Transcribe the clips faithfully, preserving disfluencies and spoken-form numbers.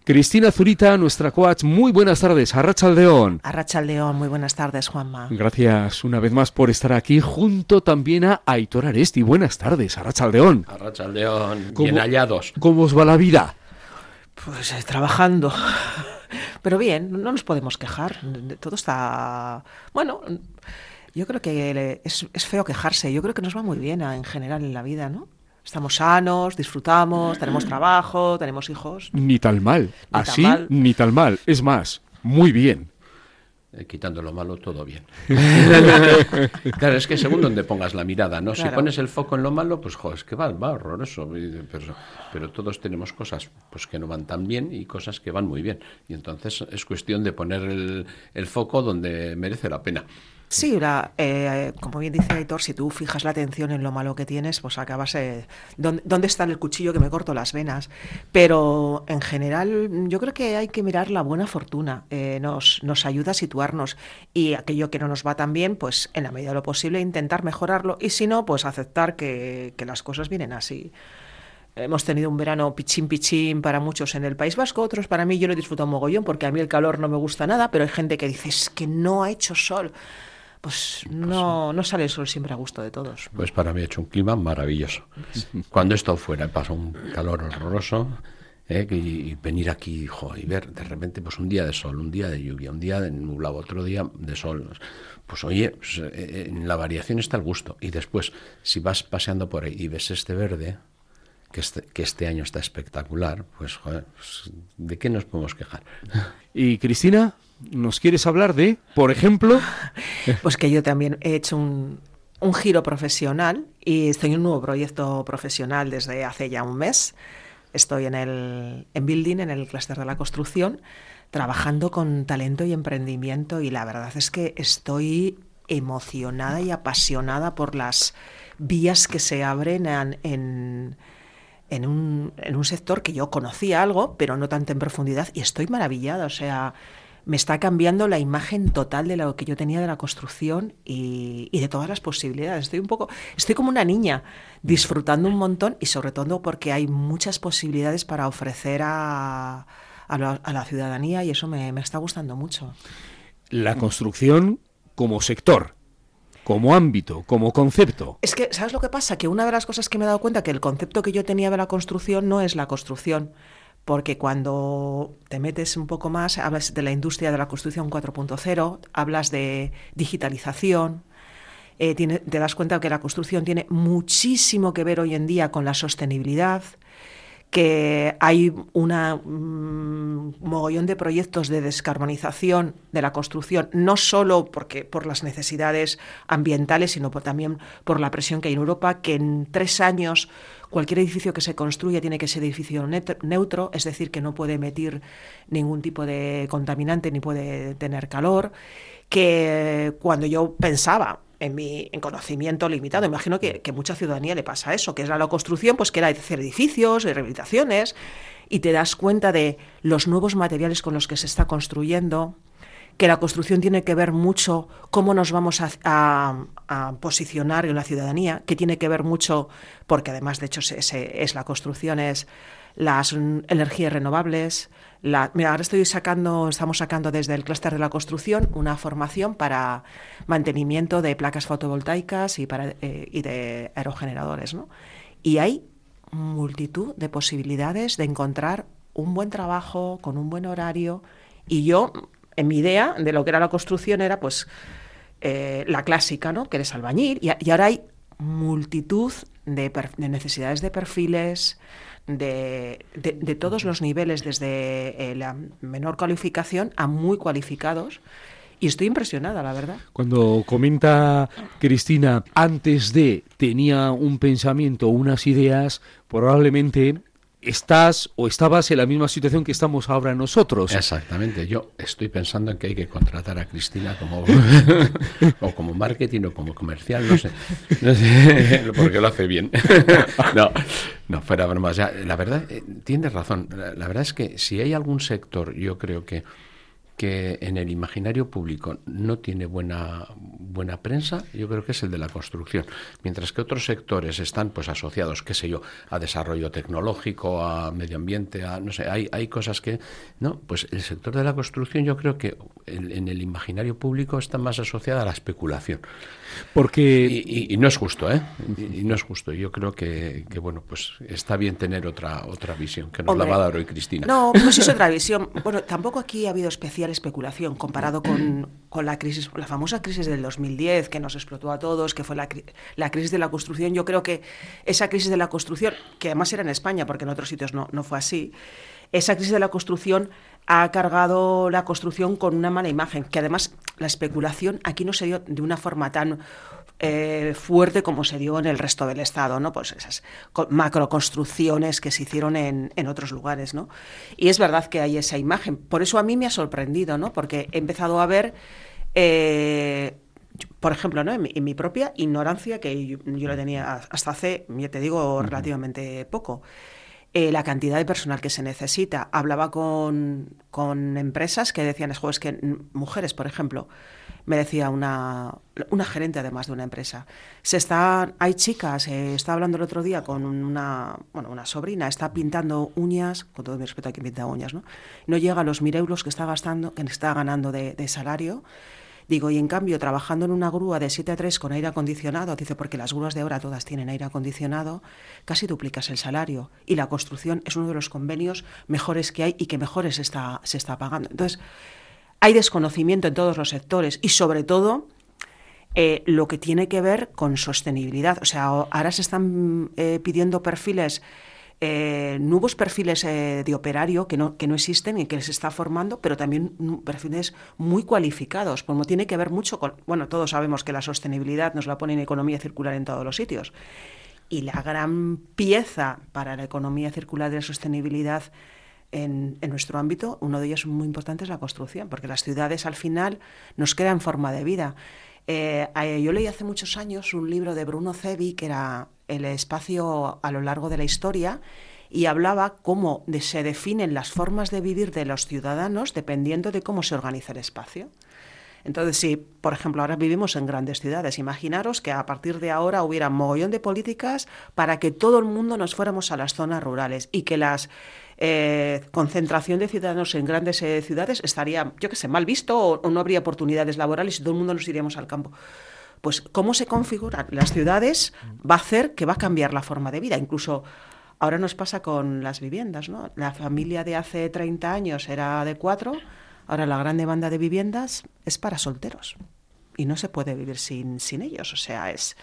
Cristina Zurita, nuestra coach, muy buenas tardes. Arratsaldeon. Arratsaldeon, muy buenas tardes, Juanma. Gracias una vez más por estar aquí, junto también a Aitor Aresti. Buenas tardes, Arratsaldeon. Arratsaldeon, bien hallados. ¿Cómo os va la vida? Pues eh, trabajando. Pero bien, no nos podemos quejar. Todo está... Bueno, yo creo que es, es feo quejarse. Yo creo que nos va muy bien en general en la vida, ¿no? Estamos sanos, disfrutamos, tenemos trabajo, tenemos hijos. Ni tal mal. Ni Así, tan mal. ni tal mal. Es más, muy bien. Eh, quitando lo malo, todo bien. Claro, es que según donde pongas la mirada, ¿no? Claro. Si pones el foco en lo malo, pues jo, es que va, va horroroso. Pero, pero todos tenemos cosas pues que no van tan bien y cosas que van muy bien. Y entonces es cuestión de poner el, el foco donde merece la pena. Sí, la, eh, como bien dice Aitor, si tú fijas la atención en lo malo que tienes, pues acabas... Eh, ¿dónde, ¿Dónde está el cuchillo que me corto las venas? Pero en general yo creo que hay que mirar la buena fortuna. Eh, nos, nos ayuda a situarnos y aquello que no nos va tan bien, pues en la medida de lo posible intentar mejorarlo y si no, pues aceptar que, que las cosas vienen así. Hemos tenido un verano pichín pichín para muchos en el País Vasco, otros para mí yo lo he disfrutado mogollón porque a mí el calor no me gusta nada, pero hay gente que dice es que no ha hecho sol. Pues no, no sale el sol siempre a gusto de todos. Pues para mí ha hecho un clima maravilloso. Cuando he estado fuera he pasado un calor horroroso, ¿eh? y, y venir aquí jo, y ver de repente pues un día de sol, un día de lluvia, un día de nublado, otro día de sol. Pues oye, pues, eh, en la variación está el gusto. Y después, si vas paseando por ahí y ves este verde, que este, que este año está espectacular, pues joder, pues, ¿de qué nos podemos quejar? Y Cristina, ¿nos quieres hablar de, por ejemplo? Pues que yo también he hecho un, un giro profesional y estoy en un nuevo proyecto profesional desde hace ya un mes. Estoy en el en Building, en el clúster de la construcción, trabajando con talento y emprendimiento y la verdad es que estoy emocionada y apasionada por las vías que se abren en, en, en, un, en un sector que yo conocía algo, pero no tanto en profundidad y estoy maravillada, o sea... Me está cambiando la imagen total de lo que yo tenía de la construcción y, y de todas las posibilidades. Estoy un poco, estoy como una niña, disfrutando un montón y sobre todo porque hay muchas posibilidades para ofrecer a, a, la, a la ciudadanía y eso me, me está gustando mucho. La construcción como sector, como ámbito, como concepto. Es que, ¿sabes lo que pasa? Que una de las cosas que me he dado cuenta que el concepto que yo tenía de la construcción no es la construcción. Porque cuando te metes un poco más, hablas de la industria de la construcción cuatro punto cero, hablas de digitalización, eh, tiene, te das cuenta que la construcción tiene muchísimo que ver hoy en día con la sostenibilidad, que hay una mmm, mogollón de proyectos de descarbonización de la construcción, no solo porque, por las necesidades ambientales, sino por, también por la presión que hay en Europa, que en tres años cualquier edificio que se construya tiene que ser edificio neutro, es decir, que no puede emitir ningún tipo de contaminante ni puede tener calor, que cuando yo pensaba en mi en conocimiento limitado, imagino que, que mucha ciudadanía le pasa eso, que es la, la construcción, pues que era hacer edificios, rehabilitaciones, y te das cuenta de los nuevos materiales con los que se está construyendo, que la construcción tiene que ver mucho cómo nos vamos a, a, a posicionar en la ciudadanía, que tiene que ver mucho, porque además de hecho se, se, es la construcción, es las energías renovables. La, mira, ahora estoy sacando, estamos sacando desde el clúster de la construcción una formación para mantenimiento de placas fotovoltaicas y, para, eh, y de aerogeneradores, ¿no? Y hay multitud de posibilidades de encontrar un buen trabajo con un buen horario y yo... En mi idea de lo que era la construcción era pues eh, la clásica, ¿no? Que eres albañil y, y ahora hay multitud de, per, de necesidades de perfiles de, de, de todos los niveles, desde eh, la menor cualificación a muy cualificados. Y estoy impresionada, la verdad. Cuando comenta Cristina, antes de tenía un pensamiento, unas ideas, probablemente... estás o estabas en la misma situación que estamos ahora nosotros. Exactamente. Yo estoy pensando en que hay que contratar a Cristina como o como marketing o como comercial, no sé, no sé porque lo hace bien. No, no fuera bromas. Ya, la verdad, eh, tienes razón. La, la verdad es que si hay algún sector, yo creo que que en el imaginario público no tiene buena, buena prensa, yo creo que es el de la construcción. Mientras que otros sectores están pues asociados, qué sé yo, a desarrollo tecnológico, a medio ambiente, a no sé, hay, hay cosas que... No, pues el sector de la construcción yo creo que en, en el imaginario público está más asociada a la especulación. Porque... Y, y, y no es justo, ¿eh? Y, y no es justo. Yo creo que, que, bueno, pues está bien tener otra, otra visión, que nos Hombre, la va a dar hoy Cristina. No, pues es otra visión. Bueno, tampoco aquí ha habido especial especulación comparado con, con la crisis, la famosa crisis del dos mil diez que nos explotó a todos, que fue la, la crisis de la construcción. Yo creo que esa crisis de la construcción, que además era en España, porque en otros sitios no, no fue así, esa crisis de la construcción ha cargado la construcción con una mala imagen, que además la especulación aquí no se dio de una forma tan eh, fuerte como se dio en el resto del Estado, ¿no? Pues esas macroconstrucciones que se hicieron en, en otros lugares, ¿no? Y es verdad que hay esa imagen. Por eso a mí me ha sorprendido, ¿no? Porque he empezado a ver... Eh, por ejemplo, ¿no? en, mi, en mi propia ignorancia, que yo, yo la tenía hasta hace, ya te digo, relativamente poco, eh, la cantidad de personal que se necesita. Hablaba con, con empresas que decían, es, es que mujeres, por ejemplo, me decía una, una gerente además de una empresa, se está, hay chicas, eh, estaba hablando el otro día con una, bueno, una sobrina, está pintando uñas, con todo mi respeto a quien pinta uñas, ¿no? No llega a los mil euros que está gastando, que está ganando de, de salario. Digo, y en cambio, trabajando en una grúa de siete a tres con aire acondicionado, dice, porque las grúas de ahora todas tienen aire acondicionado, casi duplicas el salario. Y la construcción es uno de los convenios mejores que hay y que mejores se está, se está pagando. Entonces, hay desconocimiento en todos los sectores y, sobre todo, eh, lo que tiene que ver con sostenibilidad. O sea, ahora se están eh, pidiendo perfiles... Eh, nuevos perfiles eh, de operario que no, que no existen y que les está formando, pero también perfiles muy cualificados, como tiene que ver mucho con... Bueno, todos sabemos que la sostenibilidad nos la pone en economía circular en todos los sitios. Y la gran pieza para la economía circular de la sostenibilidad en, en nuestro ámbito, uno de ellos muy importante es la construcción, porque las ciudades al final nos crean forma de vida. Eh, yo leí hace muchos años un libro de Bruno Cevi, que era El espacio a lo largo de la historia, y hablaba cómo de, se definen las formas de vivir de los ciudadanos dependiendo de cómo se organiza el espacio. Entonces, si, por ejemplo, ahora vivimos en grandes ciudades, imaginaros que a partir de ahora hubiera un mogollón de políticas para que todo el mundo nos fuéramos a las zonas rurales y que la eh, concentración de ciudadanos en grandes eh, ciudades estaría, yo qué sé, mal visto o, o no habría oportunidades laborales y todo el mundo nos iríamos al campo. Pues cómo se configuran las ciudades va a hacer que va a cambiar la forma de vida. Incluso ahora nos pasa con las viviendas, ¿no? La familia de hace treinta años era de cuatro, ahora la gran demanda de viviendas es para solteros y no se puede vivir sin, sin ellos. O sea, es...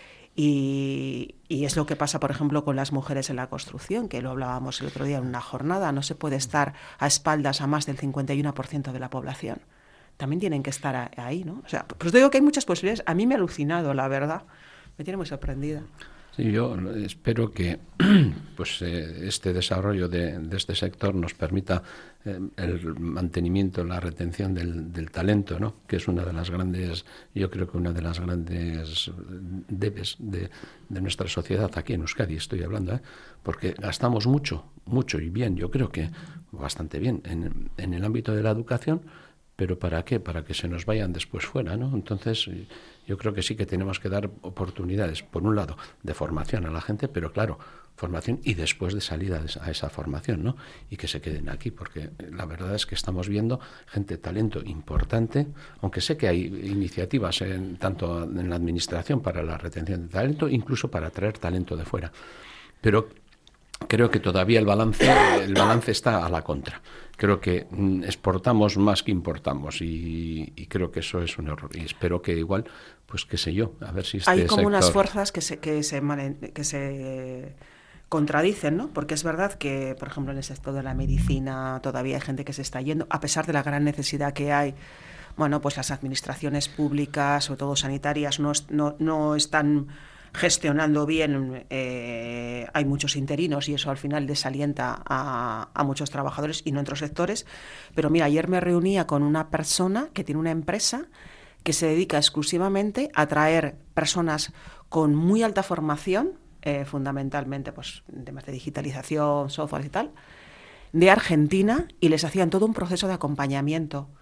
Y, y es lo que pasa, por ejemplo, con las mujeres en la construcción, que lo hablábamos el otro día en una jornada. No se puede estar a espaldas a más del cincuenta y uno por ciento de la población. También tienen que estar ahí, ¿no? O sea, pues digo que hay muchas posibilidades. A mí me ha alucinado, la verdad. Me tiene muy sorprendida. Sí, yo espero que pues eh, este desarrollo de, de este sector nos permita eh, el mantenimiento, la retención del, del talento, ¿no? Que es una de las grandes, yo creo que una de las grandes debes de, de nuestra sociedad aquí en Euskadi, estoy hablando, ¿eh? Porque gastamos mucho, mucho y bien, yo creo que bastante bien en, en el ámbito de la educación. ¿Pero para qué? Para que se nos vayan después fuera, ¿no? Entonces, yo creo que sí que tenemos que dar oportunidades, por un lado, de formación a la gente, pero claro, formación y después de salida a esa formación, ¿no? Y que se queden aquí, porque la verdad es que estamos viendo gente de talento importante, aunque sé que hay iniciativas en, tanto en la administración para la retención de talento, incluso para traer talento de fuera. Pero creo que todavía el balance, el balance está a la contra. Creo que mm, exportamos más que importamos y, y creo que eso es un error. Y espero que igual, pues qué sé yo, a ver si este hay como sector... unas fuerzas que se, que se, que se contradicen, ¿no? Porque es verdad que, por ejemplo, en el sector de la medicina todavía hay gente que se está yendo, a pesar de la gran necesidad que hay. Bueno, pues las administraciones públicas, sobre todo sanitarias, no, no, no están gestionando bien, eh, hay muchos interinos y eso al final desalienta a, a muchos trabajadores y no en otros sectores. Pero mira, ayer me reunía con una persona que tiene una empresa que se dedica exclusivamente a traer personas con muy alta formación, eh, fundamentalmente pues temas de digitalización, software y tal, de Argentina, y les hacían todo un proceso de acompañamiento.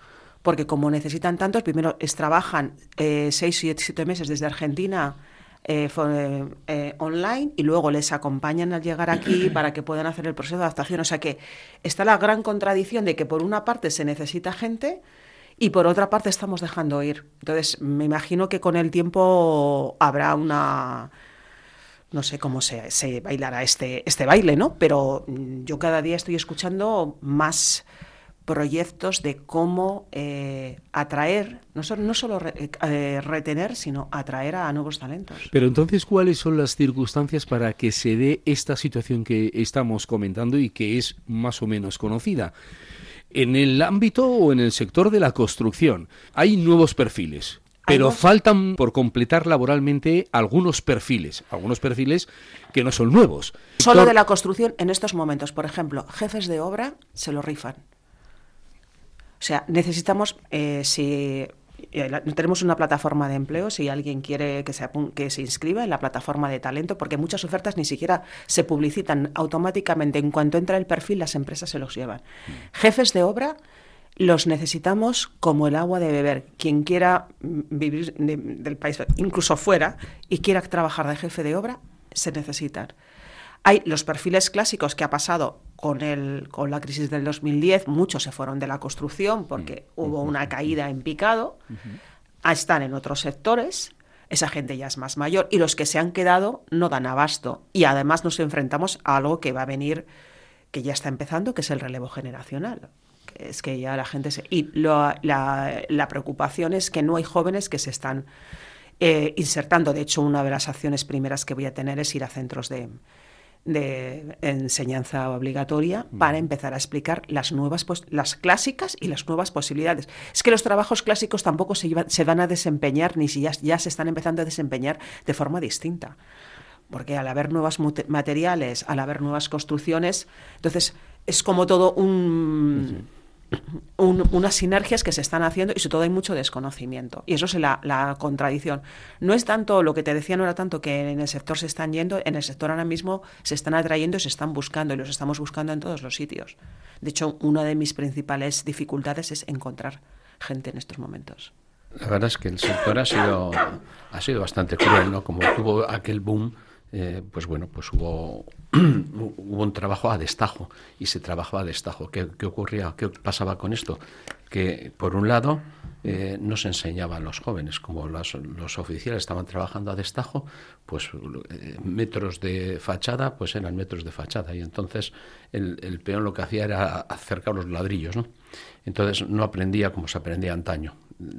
porque como necesitan tantos, primero es, trabajan eh, seis, siete, siete meses desde Argentina eh, for, eh, online y luego les acompañan al llegar aquí para que puedan hacer el proceso de adaptación. O sea que está la gran contradicción de que por una parte se necesita gente y por otra parte estamos dejando ir. Entonces me imagino que con el tiempo habrá una... No sé cómo se, se bailará este, este baile, ¿no? Pero yo cada día estoy escuchando más proyectos de cómo eh, atraer, no, so, no solo re, eh, retener, sino atraer a nuevos talentos. Pero entonces, ¿cuáles son las circunstancias para que se dé esta situación que estamos comentando y que es más o menos conocida? En el ámbito o en el sector de la construcción hay nuevos perfiles. Pero faltan por completar laboralmente algunos perfiles, algunos perfiles que no son nuevos. Solo de la construcción en estos momentos, por ejemplo, jefes de obra se lo rifan. O sea, necesitamos, eh, si eh, tenemos una plataforma de empleo, si alguien quiere que se, apun- que se inscriba en la plataforma de talento, porque muchas ofertas ni siquiera se publicitan automáticamente. En cuanto entra el perfil, las empresas se los llevan. Mm. Jefes de obra los necesitamos como el agua de beber. Quien quiera vivir de, del país, incluso fuera, y quiera trabajar de jefe de obra, se necesitan. Hay los perfiles clásicos que ha pasado con, el, con la crisis del dos mil diez, muchos se fueron de la construcción porque uh-huh. hubo una caída en picado, uh-huh. están en otros sectores, esa gente ya es más mayor, y los que se han quedado no dan abasto. Y además nos enfrentamos a algo que va a venir, que ya está empezando, que es el relevo generacional. Es que ya la gente se... Y lo, la, la preocupación es que no hay jóvenes que se están eh, insertando. De hecho, una de las acciones primeras que voy a tener es ir a centros de, de enseñanza obligatoria para empezar a explicar las nuevas, pues, las clásicas y las nuevas posibilidades. Es que los trabajos clásicos tampoco se, iban, se van a desempeñar, ni si ya, ya se están empezando a desempeñar de forma distinta. Porque al haber nuevos materiales, al haber nuevas construcciones, entonces es como todo un... Sí. Un, unas sinergias que se están haciendo y sobre todo hay mucho desconocimiento y eso es la, la contradicción. No es tanto, lo que te decía no era tanto que en el sector se están yendo, en el sector ahora mismo se están atrayendo y se están buscando y los estamos buscando en todos los sitios. De hecho, una de mis principales dificultades es encontrar gente en estos momentos. La verdad es que el sector ha sido, ha sido bastante cruel, ¿no? Como tuvo aquel boom, Eh, pues bueno, pues hubo, hubo un trabajo a destajo y se trabajaba a destajo. ¿Qué, qué ocurría? ¿Qué pasaba con esto? Que por un lado eh, no se enseñaba a los jóvenes, como los, los oficiales estaban trabajando a destajo, pues eh, metros de fachada, pues eran metros de fachada y entonces el, el peón lo que hacía era acercar los ladrillos, ¿no? Entonces no aprendía como se aprendía antaño.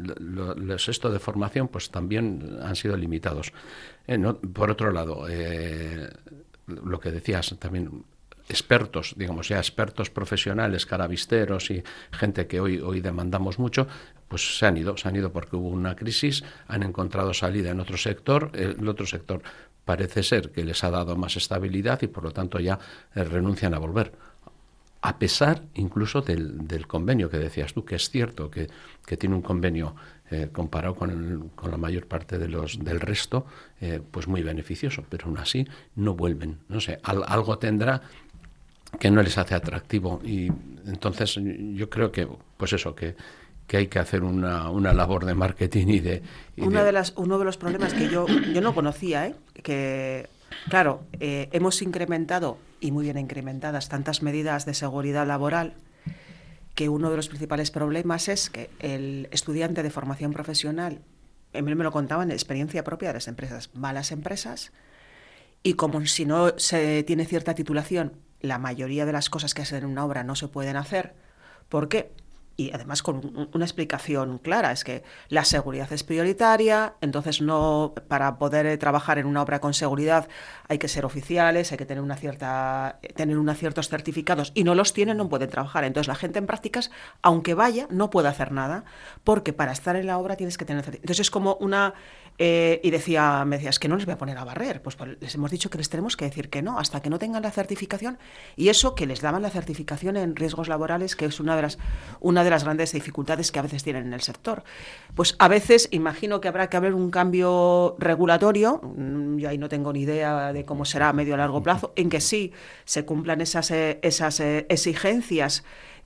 Los estos de formación pues también han sido limitados. Eh, no, por otro lado, eh, lo que decías también, expertos, digamos ya expertos profesionales, carabisteros y gente que hoy, hoy demandamos mucho, pues se han ido, se han ido porque hubo una crisis, han encontrado salida en otro sector, el otro sector parece ser que les ha dado más estabilidad y por lo tanto ya eh, renuncian a volver. A pesar incluso del, del convenio que decías tú, que es cierto que, que tiene un convenio eh, comparado con, el, con la mayor parte de los del resto, eh, pues muy beneficioso, pero aún así no vuelven. No sé, al, algo tendrá que no les hace atractivo y entonces yo creo que, pues eso, que, que hay que hacer una, una labor de marketing y de... Y una de... de las, uno de los problemas que yo, yo no conocía, ¿eh? que... Claro, eh, hemos incrementado, y muy bien incrementadas, tantas medidas de seguridad laboral que uno de los principales problemas es que el estudiante de formación profesional, a mí me lo contaban, experiencia propia de las empresas, va a las empresas y como si no se tiene cierta titulación, la mayoría de las cosas que hacen en una obra no se pueden hacer. ¿Por qué? Y además con una explicación clara, es que la seguridad es prioritaria, entonces no, para poder trabajar en una obra con seguridad hay que ser oficiales, hay que tener una cierta, tener unos ciertos certificados y no los tienen, no pueden trabajar. Entonces la gente en prácticas, aunque vaya, no puede hacer nada, porque para estar en la obra tienes que tener certificados. Entonces es como una... Eh, y decía, me decía, es que no les voy a poner a barrer. Pues, pues les hemos dicho que les tenemos que decir que no, hasta que no tengan la certificación. Y eso que les daban la certificación en riesgos laborales, que es una de las, una de las grandes dificultades que a veces tienen en el sector. Pues a veces imagino que habrá que haber un cambio regulatorio, yo ahí no tengo ni idea de cómo será a medio o largo plazo, en que sí se cumplan esas, esas exigencias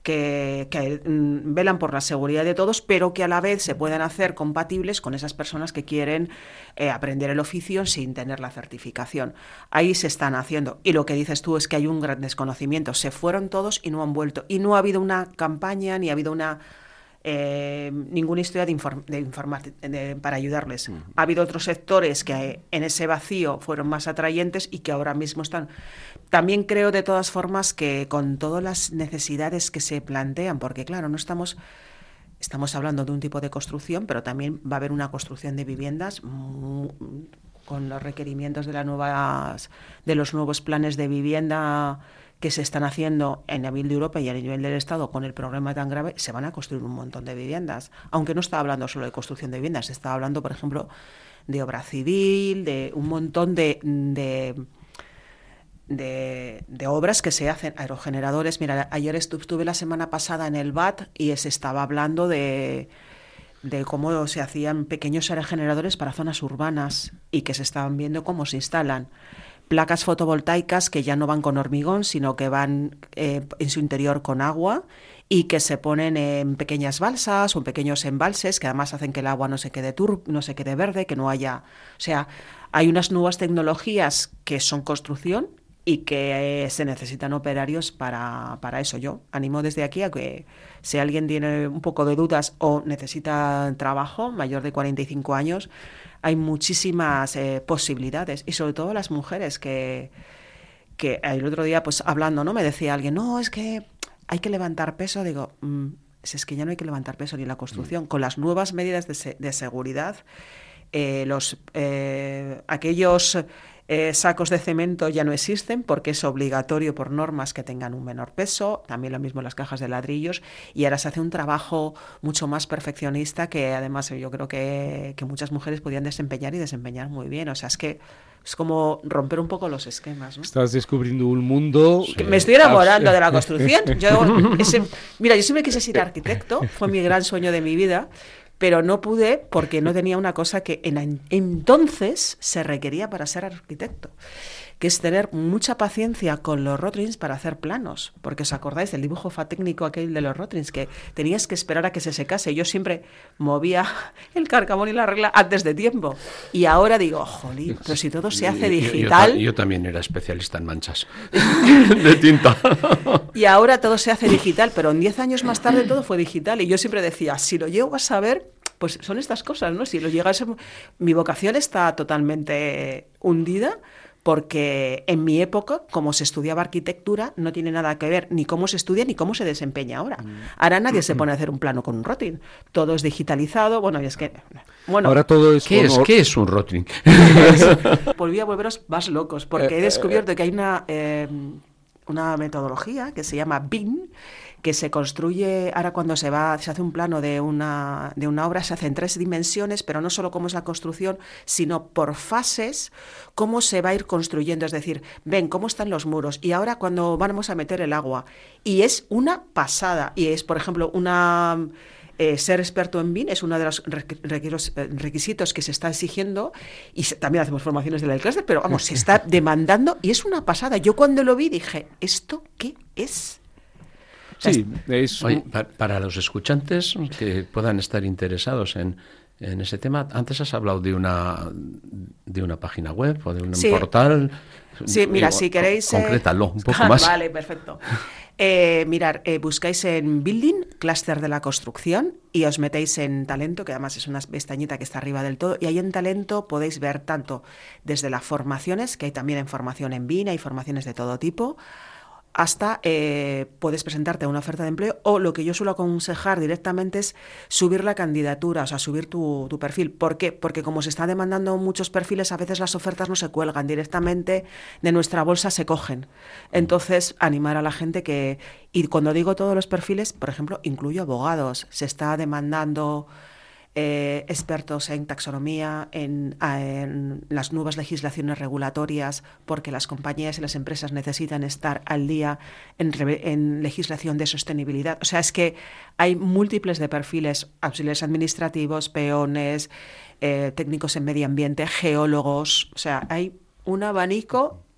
que, que mm, velan por la seguridad de todos, pero que a la vez se puedan hacer compatibles con esas personas que quieren eh, aprender el oficio sin tener la certificación. Ahí se están haciendo. Y lo que dices tú es que hay un gran desconocimiento. Se fueron todos y no han vuelto. Y no ha habido una campaña ni ha habido una... Eh, ninguna historia de inform de informa de, para ayudarles. Uh-huh. Ha habido otros sectores que en ese vacío fueron más atrayentes y que ahora mismo están. También creo de todas formas que con todas las necesidades que se plantean, porque claro, no estamos, estamos hablando de un tipo de construcción, pero también va a haber una construcción de viviendas muy, con los requerimientos de, las nuevas, de los nuevos planes de vivienda que se están haciendo en el nivel de Europa y a nivel del Estado con el problema tan grave, se van a construir un montón de viviendas. Aunque no está hablando solo de construcción de viviendas, se está hablando, por ejemplo, de obra civil, de un montón de, de, de, de obras que se hacen, aerogeneradores. Mira, ayer estuve la semana pasada en el B A T y se estaba hablando de, de cómo se hacían pequeños aerogeneradores para zonas urbanas y que se estaban viendo cómo se instalan. Placas fotovoltaicas que ya no van con hormigón, sino que van eh, en su interior con agua y que se ponen en pequeñas balsas o en pequeños embalses que además hacen que el agua no se quede tur no se quede verde, que no haya... O sea, hay unas nuevas tecnologías que son construcción y que eh, se necesitan operarios para, para eso. Yo animo desde aquí a que si alguien tiene un poco de dudas o necesita trabajo, mayor de cuarenta y cinco años, hay muchísimas eh, posibilidades y sobre todo las mujeres que, que el otro día pues hablando, ¿no? Me decía alguien, no, es que hay que levantar peso. Digo, mmm, es que ya no hay que levantar peso ni en la construcción. Mm. Con las nuevas medidas de, se de seguridad, eh, los eh, aquellos eh, sacos de cemento ya no existen porque es obligatorio por normas que tengan un menor peso, también lo mismo las cajas de ladrillos, y ahora se hace un trabajo mucho más perfeccionista que además yo creo que, que muchas mujeres podían desempeñar y desempeñar muy bien. O sea, es que es como romper un poco los esquemas, ¿no? Estás descubriendo un mundo... Sí. Me estoy enamorando de la construcción. Yo, ese, mira, yo siempre quise ser arquitecto, fue mi gran sueño de mi vida, pero no pude porque no tenía una cosa que en, entonces se requería para ser arquitecto, que es tener mucha paciencia con los rotrins para hacer planos, porque os acordáis del dibujo fatécnico aquel de los rotrins, que tenías que esperar a que se secase. Yo siempre movía el carcabón y la regla antes de tiempo, y ahora digo, jolín, pero si todo se hace digital... Yo, yo, yo también era especialista en manchas de tinta. Y ahora todo se hace digital, pero en diez años más tarde todo fue digital, y yo siempre decía, si lo llego a saber, pues son estas cosas, ¿no? Si lo llegas a... Mi vocación está totalmente hundida, porque en mi época, como se estudiaba arquitectura, no tiene nada que ver ni cómo se estudia ni cómo se desempeña ahora. Ahora nadie se pone a hacer un plano con un rotring. Todo es digitalizado. Bueno, y es que... Bueno, ahora todo es... ¿Qué, es, ¿qué es un rotring? Volví a volveros más locos, porque he descubierto que hay una, eh, una metodología que se llama B I M, que se construye, ahora cuando se va, se hace un plano de una, de una obra, se hace en tres dimensiones, pero no solo cómo es la construcción, sino por fases, cómo se va a ir construyendo. Es decir, ven cómo están los muros, y ahora cuando vamos a meter el agua. Y es una pasada, y es, por ejemplo, una... Eh, ser experto en B I M es uno de los requisitos que se está exigiendo, y se, también hacemos formaciones de la clase, pero vamos, se está demandando, y es una pasada. Yo cuando lo vi dije, ¿esto qué es? Sí, es... Oye, para, para los escuchantes que puedan estar interesados en, en ese tema, antes has hablado de una de una página web o de un sí. portal. Sí, mira, Digo, si queréis... Concrétalo un poco más. Vale, perfecto. Eh, mirar, eh, buscáis en Building, clúster de la construcción, y os metéis en Talento, que además es una pestañita que está arriba del todo, y ahí en Talento podéis ver tanto desde las formaciones, que hay también en formación en B I M, hay formaciones de todo tipo, hasta eh, puedes presentarte a una oferta de empleo, o lo que yo suelo aconsejar directamente es subir la candidatura, o sea, subir tu, tu perfil. ¿Por qué? Porque como se está demandando muchos perfiles, a veces las ofertas no se cuelgan, directamente de nuestra bolsa se cogen. Entonces, animar a la gente que... Y cuando digo todos los perfiles, por ejemplo, incluyo abogados. Se está demandando... Eh, expertos en taxonomía, en, en las nuevas legislaciones regulatorias, porque las compañías y las empresas necesitan estar al día en, en legislación de sostenibilidad. O sea, es que hay múltiples de perfiles: auxiliares administrativos, peones, eh, técnicos en medio ambiente, geólogos. O sea, hay un abanico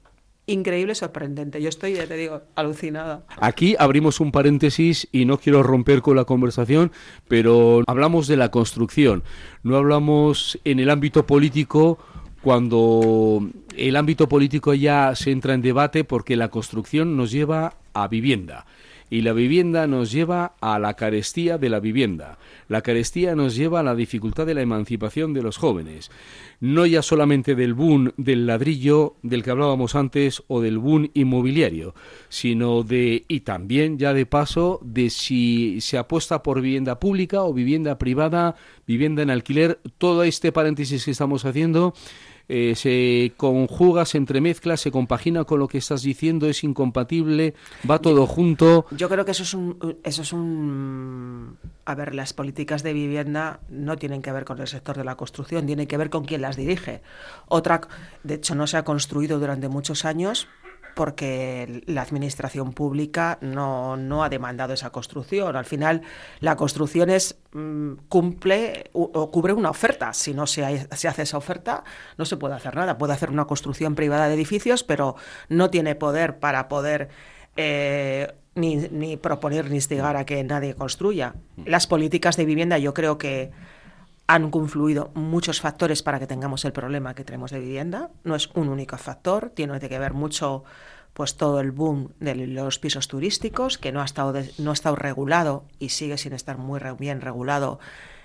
increíble, sorprendente. Yo estoy, ya te digo, alucinada. Aquí abrimos un paréntesis y no quiero romper con la conversación, pero hablamos de la construcción, no hablamos en el ámbito político, cuando el ámbito político ya se entra en debate, porque la construcción nos lleva a vivienda. Y la vivienda nos lleva a la carestía de la vivienda. La carestía nos lleva a la dificultad de la emancipación de los jóvenes. No ya solamente del boom del ladrillo del que hablábamos antes o del boom inmobiliario, sino de, y también ya de paso, de si se apuesta por vivienda pública o vivienda privada, vivienda en alquiler. Todo este paréntesis que estamos haciendo Eh, se conjuga, se entremezcla, se compagina con lo que estás diciendo, es incompatible, va todo junto. Yo creo que eso es un, eso es un... A ver, las políticas de vivienda no tienen que ver con el sector de la construcción, tienen que ver con quien las dirige. Otra, de hecho, no se ha construido durante muchos años porque la administración pública no, no ha demandado esa construcción. Al final, la construcción es mmm, cumple o, o cubre una oferta. Si no se, hay, se hace esa oferta, no se puede hacer nada. Puede hacer una construcción privada de edificios, pero no tiene poder para poder eh, ni, ni proponer ni instigar a que nadie construya. Las políticas de vivienda, yo creo que han confluido muchos factores para que tengamos el problema que tenemos de vivienda. No es un único factor, tiene que ver mucho pues todo el boom de los pisos turísticos, que no ha estado, de, no ha estado regulado y sigue sin estar muy re, bien regulado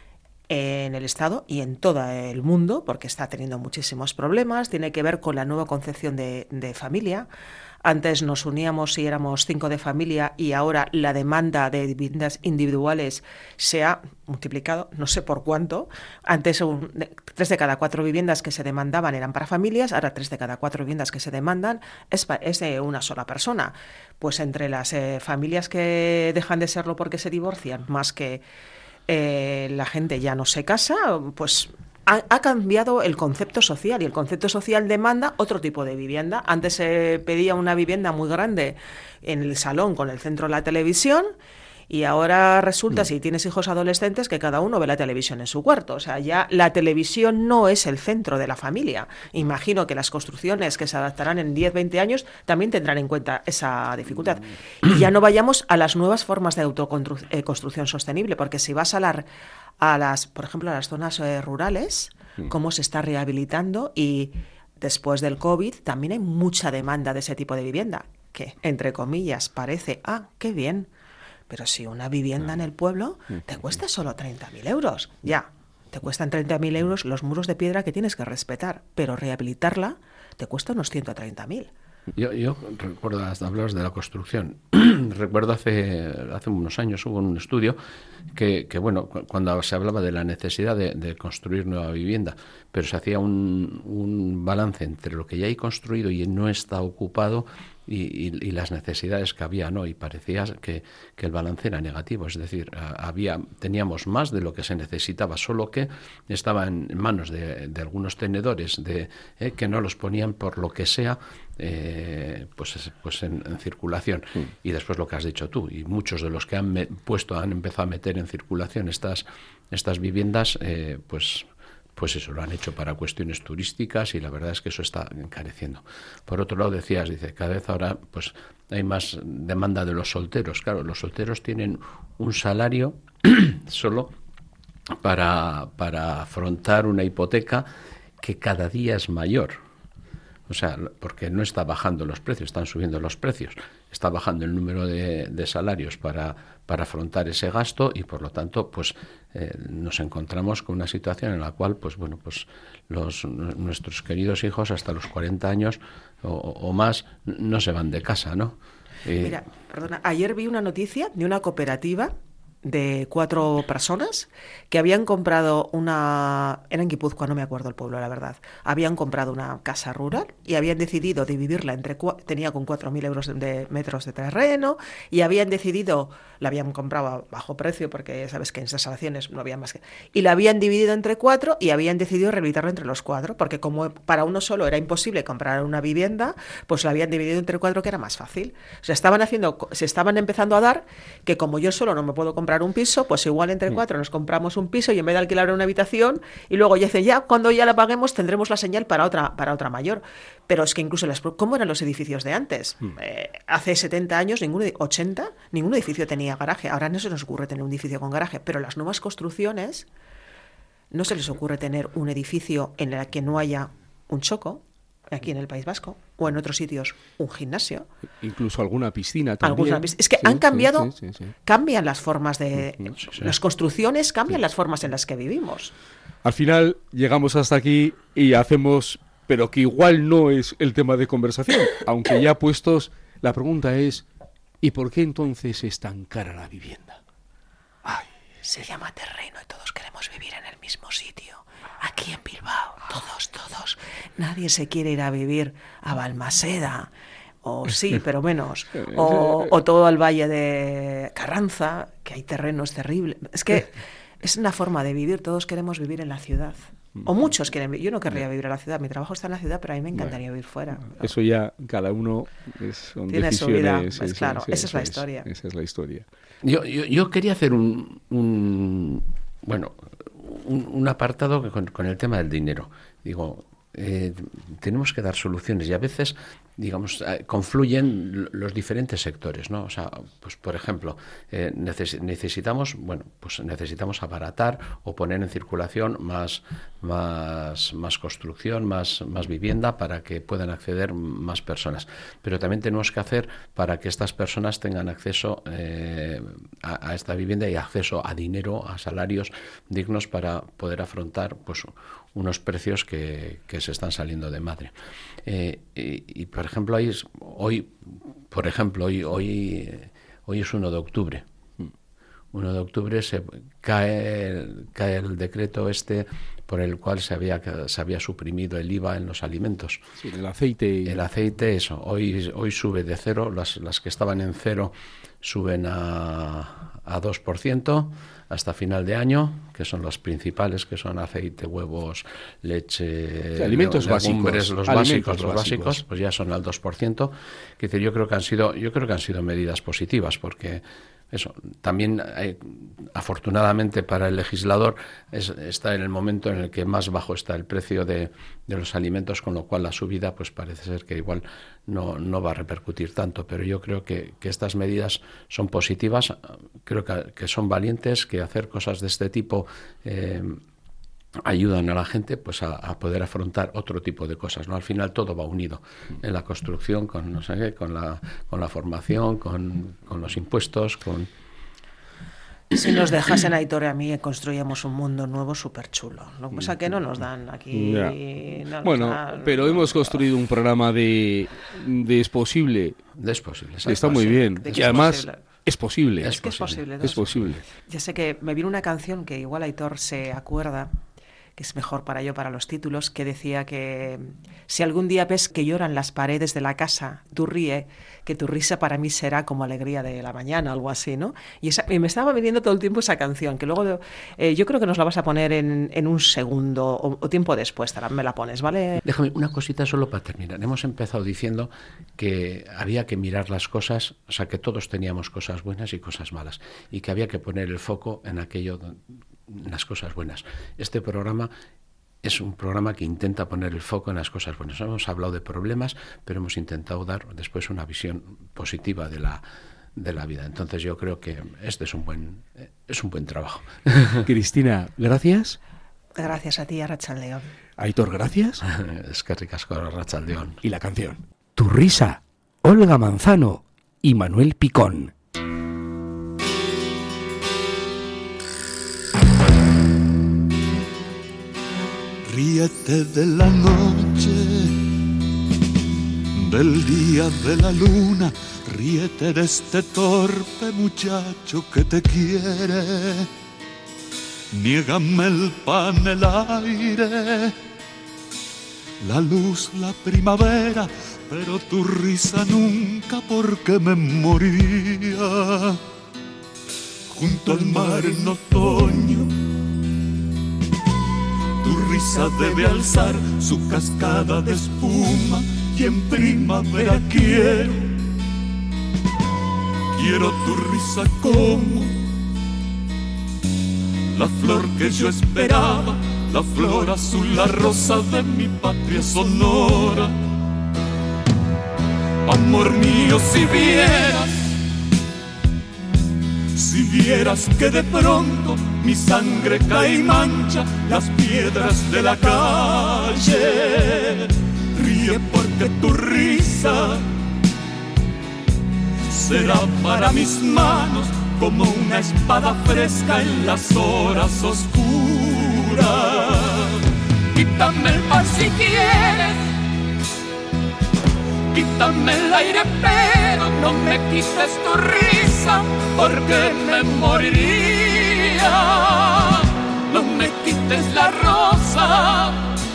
en el Estado y en todo el mundo, porque está teniendo muchísimos problemas. Tiene que ver con la nueva concepción de, de familia. Antes nos uníamos y éramos cinco de familia y ahora la demanda de viviendas individuales se ha multiplicado, no sé por cuánto. Antes un, de, tres de cada cuatro viviendas que se demandaban eran para familias, ahora tres de cada cuatro viviendas que se demandan es, es de una sola persona. Pues entre las eh, familias que dejan de serlo porque se divorcian, más que eh, la gente ya no se casa, pues Ha, ha cambiado el concepto social y el concepto social demanda otro tipo de vivienda. Antes se pedía una vivienda muy grande en el salón con el centro de la televisión y ahora resulta, mm. si tienes hijos adolescentes, que cada uno ve la televisión en su cuarto. O sea, ya la televisión no es el centro de la familia. Imagino que las construcciones que se adaptarán en diez, veinte años también tendrán en cuenta esa dificultad. Y ya no vayamos a las nuevas formas de autoconstrucción sostenible, porque si vas a la... a las, por ejemplo, a las zonas eh, rurales, sí. cómo se está rehabilitando y después del COVID también hay mucha demanda de ese tipo de vivienda, que, entre comillas, parece, ah, qué bien, pero si una vivienda en el pueblo te cuesta solo treinta mil euros, ya, te cuestan treinta mil euros los muros de piedra que tienes que respetar, pero rehabilitarla te cuesta unos ciento treinta mil. Yo, yo recuerdo, hasta hablas de la construcción, recuerdo hace, hace unos años hubo un estudio que, que bueno, cuando se hablaba de la necesidad de, de construir nueva vivienda, pero se hacía un, un balance entre lo que ya hay construido y no está ocupado y, y, y las necesidades que había, ¿no? Y parecía que, que el balance era negativo, es decir, había teníamos más de lo que se necesitaba, solo que estaba en manos de, de algunos tenedores de, eh, que no los ponían por lo que sea eh, pues, pues en, en circulación. Sí. Y después lo que has dicho tú, y muchos de los que han me, puesto han empezado a meter en circulación estas, estas viviendas, eh, pues... pues eso, lo han hecho para cuestiones turísticas y la verdad es que eso está encareciendo. Por otro lado, decías, dice, cada vez ahora pues hay más demanda de los solteros. Claro, los solteros tienen un salario solo para, para afrontar una hipoteca que cada día es mayor. O sea, porque no está bajando los precios, están subiendo los precios. Está bajando el número de, de salarios para, para afrontar ese gasto y, por lo tanto, pues eh, nos encontramos con una situación en la cual, pues bueno, pues los nuestros queridos hijos hasta los cuarenta años o, o más no se van de casa, ¿no? Eh, Mira, perdona, ayer vi una noticia de una cooperativa de cuatro personas que habían comprado una... Era en Guipúzcoa, no me acuerdo el pueblo, la verdad. Habían comprado una casa rural y habían decidido dividirla entre... Tenía con cuatro mil euros de metros de terreno y habían decidido... La habían comprado a bajo precio porque sabes que en esas instalaciones no había más que... Y la habían dividido entre cuatro y habían decidido rehabilitarla entre los cuatro porque como para uno solo era imposible comprar una vivienda, pues la habían dividido entre cuatro que era más fácil. O sea, estaban haciendo... Se estaban empezando a dar que como yo solo no me puedo comprar comprar un piso, pues igual entre cuatro nos compramos un piso y en vez de alquilar una habitación, y luego ya dice, ya cuando ya la paguemos tendremos la señal para otra, para otra mayor. Pero es que incluso, las, ¿cómo eran los edificios de antes? Mm. Eh, hace setenta años, ningún, ochenta, ningún edificio tenía garaje. Ahora no se nos ocurre tener un edificio con garaje, pero las nuevas construcciones no se les ocurre tener un edificio en el que no haya un choco, aquí en el País Vasco, o en otros sitios un gimnasio. Incluso alguna piscina también. Alguna, es que sí, han cambiado, sí, sí, sí, sí. cambian las formas de... Sí, sí. Las construcciones cambian sí. las formas en las que vivimos. Al final llegamos hasta aquí y hacemos, pero que igual no es el tema de conversación, aunque ya puestos, la pregunta es, ¿y por qué entonces es tan cara la vivienda? Ay. Se llama terreno y todos queremos vivir en el mismo sitio. Aquí en Bilbao, todos, todos. Nadie se quiere ir a vivir a Balmaseda, o sí, pero menos, o, o todo el valle de Carranza, que hay terrenos terribles. Es que es una forma de vivir, todos queremos vivir en la ciudad. O muchos quieren vivir. Yo no querría vivir en la ciudad, mi trabajo está en la ciudad, pero a mí me encantaría bueno, vivir fuera. Eso ya cada uno es, son tiene decisiones. Su vida, pues claro, sí, esa es la historia. Esa es la historia. Yo, yo, yo quería hacer un, un bueno, un, un apartado con, con el tema del dinero. Digo, eh, tenemos que dar soluciones y a veces, digamos, eh, confluyen los diferentes sectores, ¿no? O sea, pues por ejemplo, eh, neces- necesitamos, bueno, pues necesitamos abaratar o poner en circulación más, más, más construcción, más, más vivienda para que puedan acceder más personas. Pero también tenemos que hacer para que estas personas tengan acceso eh, a, a esta vivienda y acceso a dinero, a salarios dignos para poder afrontar, pues, unos precios que, que se están saliendo de madre. Eh, y, y, por ejemplo, hoy, es, hoy por ejemplo, hoy, hoy, hoy es uno de octubre. uno de octubre se cae, cae el decreto este por el cual se había, se había suprimido el I V A en los alimentos. Sí, el aceite. Y... El aceite, eso. Hoy, hoy sube de cero, las, las que estaban en cero suben a, a dos por ciento hasta final de año, que son las principales, que son aceite, huevos, leche, sí, alimentos legumbres, básicos, los alimentos básicos, los básicos, básicos, pues ya son al dos por ciento. Que dice, yo creo que han sido, yo creo que han sido medidas positivas, porque eso también hay, afortunadamente para el legislador es, está en el momento en el que más bajo está el precio de, de los alimentos, con lo cual la subida pues parece ser que igual no, no va a repercutir tanto, pero yo creo que, que estas medidas son positivas, creo que, que son valientes, que hacer cosas de este tipo eh, ayudan a la gente pues a, a poder afrontar otro tipo de cosas, ¿no? Al final todo va unido en la construcción, con no sé qué, con la con la formación, con, con los impuestos, con... Si nos dejasen, Aitor y a mí, construíamos un mundo nuevo súper chulo. Lo que pasa es que no nos dan aquí... No bueno, dan, pero no, hemos construido un programa de, de es posible. De es posible. Está muy bien. Y además... Es posible. Es que es posible. Es posible. Ya sé que me viene una canción que igual Aitor se acuerda, que es mejor para yo, para los títulos, que decía que si algún día ves que lloran las paredes de la casa, tú ríe, que tu risa para mí será como alegría de la mañana, algo así, ¿no? Y, esa, y me estaba viniendo todo el tiempo esa canción, que luego eh, yo creo que nos la vas a poner en, en un segundo o, o tiempo después, me la pones, ¿vale? Déjame una cosita solo para terminar. Hemos empezado diciendo que había que mirar las cosas, o sea, que todos teníamos cosas buenas y cosas malas, y que había que poner el foco en aquello, en las cosas buenas. Este programa es un programa que intenta poner el foco en las cosas buenas. Hemos hablado de problemas, pero hemos intentado dar después una visión positiva de la de la vida. Entonces yo creo que este es un buen es un buen trabajo. Cristina, gracias. Gracias a ti, Arratsaldeon. Aitor, gracias. Es que ricasco, Arratsaldeon. Y la canción. Tu risa, Olga Manzano y Manuel Picón. Ríete de la noche, del día de la luna, ríete de este torpe muchacho que te quiere. Niégame el pan, el aire, la luz, la primavera, pero tu risa nunca, porque me moría junto al mar en otoño. Tu risa debe alzar su cascada de espuma y en primavera quiero, quiero tu risa como la flor que yo esperaba, la flor azul, la rosa de mi patria sonora. Amor mío, si vieras, si vieras que de pronto mi sangre cae y mancha las piedras de la calle, ríe porque tu risa será para mis manos como una espada fresca en las horas oscuras. Quítame el pan si quieres, quítame el aire, pero no me quites tu risa, porque me moriría. No me quites la rosa,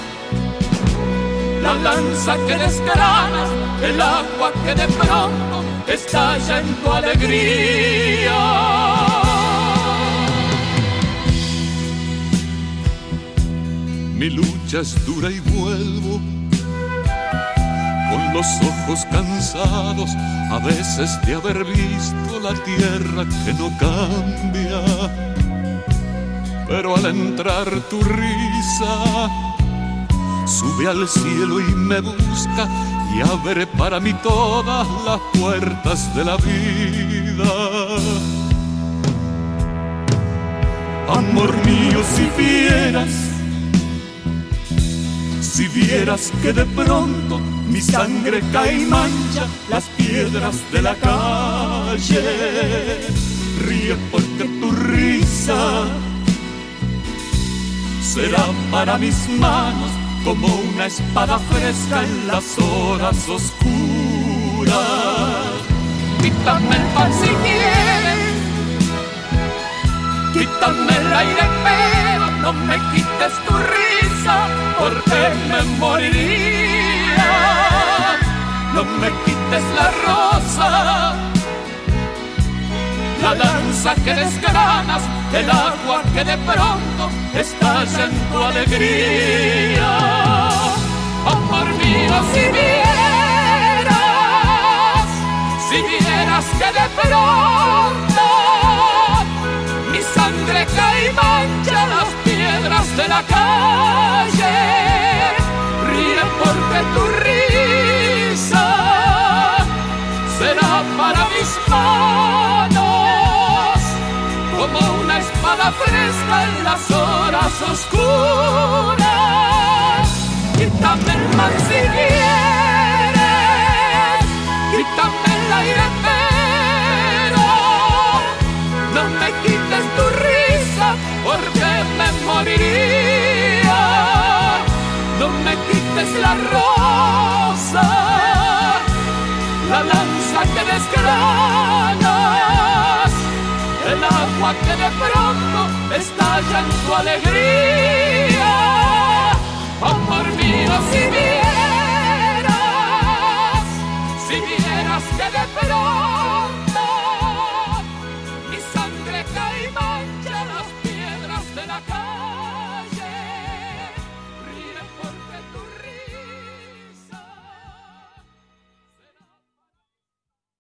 la lanza que desgranas, el agua que de pronto estalla en tu alegría. Mi lucha es dura y vuelvo con los ojos cansados a veces de haber visto la tierra que no cambia. Pero al entrar tu risa sube al cielo y me busca, y abre para mí todas las puertas de la vida. Amor mío, si vieras, si vieras que de pronto mi sangre cae y mancha las piedras de la calle, ríe porque tu risa será para mis manos como una espada fresca en las horas oscuras. Quítame el pan si quieres, quítame el aire, pero no me quites tu risa, porque me moriría. No me quites la rosa, la lanza que desgranas, el agua que de pronto estalla en tu alegría. Amor mío, si vieras, si vieras que de pronto mi sangre cae y mancha las piedras de la calle, ríe porque tu risa será para mis manos como una espada fresca en las horas oscuras. Quítame el mal si quieres, quítame el aire, pero no me quites tu risa, porque me moriría. No me quites la rosa, la lanza que desgranas, el agua que de pronto estalla en tu alegría. Amor mío, si vieras, si vieras que de pronto